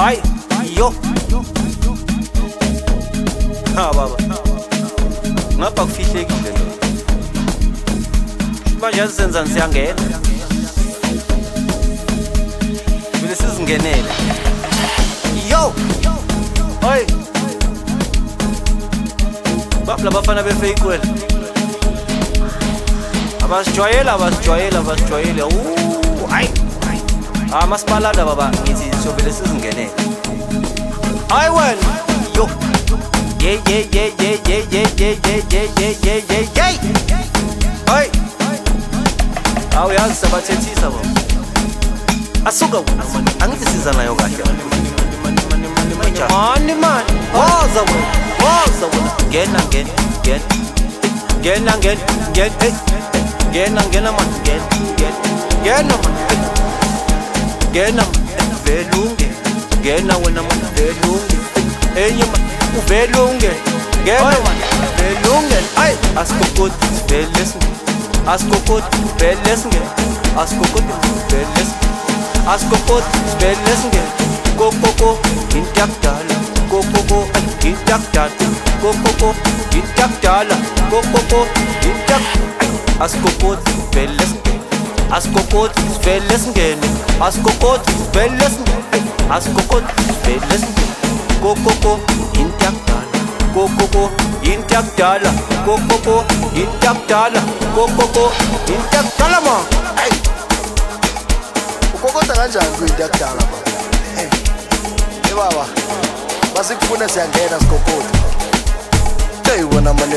Hayi yo ha baba ngapha kufihlekile lo manje asenzani siyangena mina sizingenele yo hayi baba labafana befake wena abasijwayela hayi masipalada baba ngithi siyovele sizingenele hayi wena yo yeah hayi awuyazi sabathethisa baba asuka wena angithi siza nayo kahle man woza wena ngena man ngena velunge ngena wena man velunge enye man uvelunge ngena man velunge ay askokot velesnge kokoko intakdala kokoko intakdala kokoko intakdala kokoko intak askokot velesnge askokot velesngene askokot velesnge kokoko intakdala kokoko intakdala kokoko intakdala kokoko intakdala ma ay ukokota kanjani kuyintakdala baba baba basikufuna siyangena sikokota hey wona mane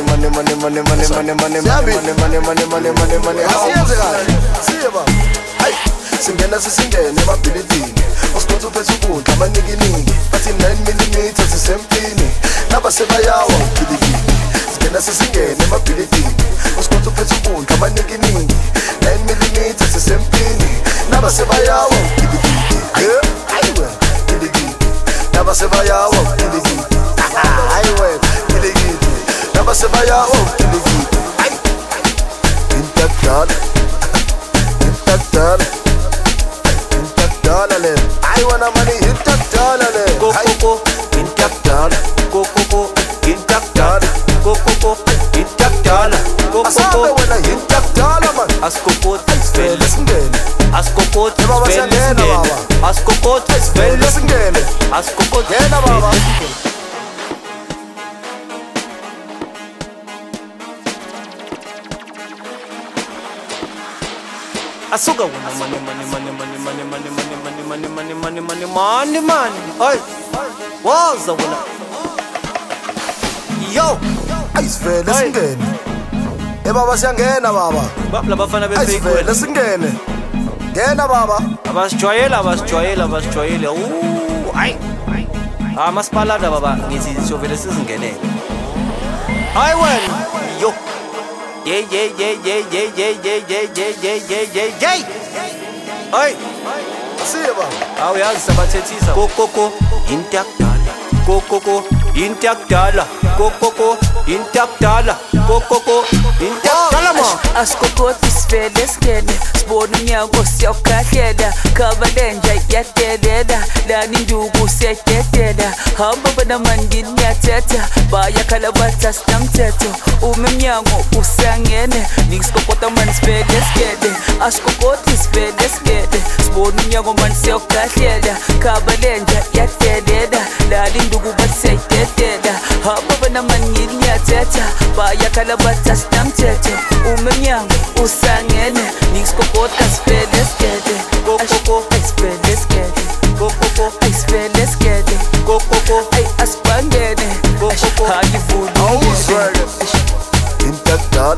asiyenze kahle siye baba hey singena sisingene emabhilidini usikotha uphethe ukudla amanikiningi bathi 9mm sisempini nabasebayawa ukilikili singena sisingene emabhilidini usikotha uphethe ukudla amanikiningi 9mm sisempini nabasebayawa ukilikili ayiwe kilikili nabasebayawa ukilikili ayiwe kilikili nabasebayawa ukilikili intakdala le I wanna money intakdala le kokoko intakdala kokoko intakdala kokoko intakdala asabe wena intakdala man askokot velesingene askokot baba siyangena baba askokot velesingene askokot yena baba asuka wena money ay woza wena yo ayisivele singene baba siyangena baba labafana befake wena singene ngena baba abasijwayela hayi masipalada baba ngithi siyovele sizingenele hayi wena yo yeah hayi asiye baba awuyazi sabathethisa kokoko intakdala kokoko intakdala kokoko intakdala kokoko intakdala ma asikokoti sivele singene sibona umnyango siyawukhahlela khabalenja yadelela lani nduku siyayidelela hamba bona mangini ngiyathetha bayakhala bathi asinamthetho uma emnyango usangene nikisikokota mani sivele singene asikokoti sivele singene sibona umnyango mani siyawukhahlela khabalenja yadelela lani nduku bathi siyayidelela hamba bona mangini ngiyathetha bayakhala bathi asinamthetho uma emnyango usangene nikisikokota sivele singene kokoko sivele singene kokoko sivele singene kokoko ay asibangene awuzwele intakdala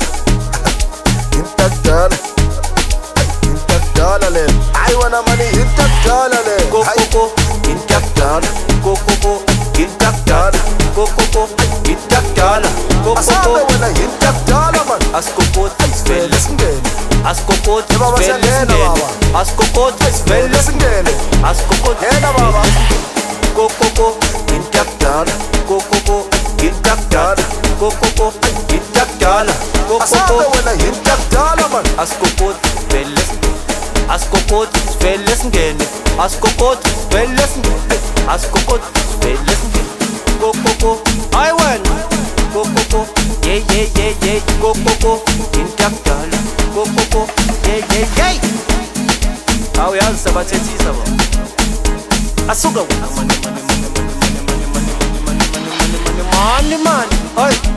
le I wanna money intakdala le kokoko intakdala kokoko intakdala kokoko intakdala asabe kokoko wena intakdala man askokot vele singene askokot baba siyangena baba askokot vele singene askokot yena baba kokoko intakdala kokoko intakdala kokoko intakdala asabe kokoko wena intakdala man askokot vele asikokoti sivele singene, asikokoti sivele singene, asikokoti sivele singene. Go go go, I went. Go go go, yeah yeah yeah yeah. Go go go, intakdala. Go go go, yeah yeah yeah. Awuyazi sabathethisa bo. Asuka wena money money money money money money money money money money money money money. Hey.